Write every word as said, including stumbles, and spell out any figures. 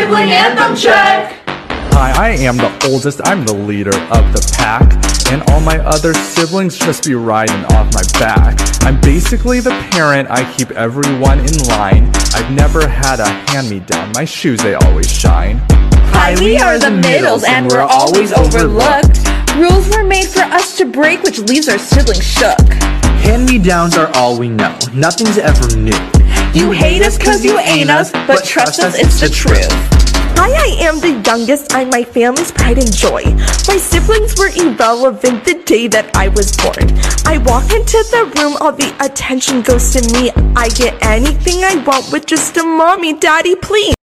Sibling anthem check! Hi, I am the oldest, I'm the leader of the pack, and all my other siblings just be riding off my back. I'm basically the parent, I keep everyone in line. I've never had a hand-me-down, my shoes they always shine. Hi, we are the middles and we're always overlooked. Rules were made for us to break, which leaves our siblings shook. Hand-me-downs are all we know, nothing's ever new. You hate us cause you ain't us, but trust us, it's the truth. Hi, I am the youngest, I'm my family's pride and joy. My siblings were irrelevant the day that I was born. I walk into the room, all the attention goes to me. I get anything I want with just a mommy, daddy, please.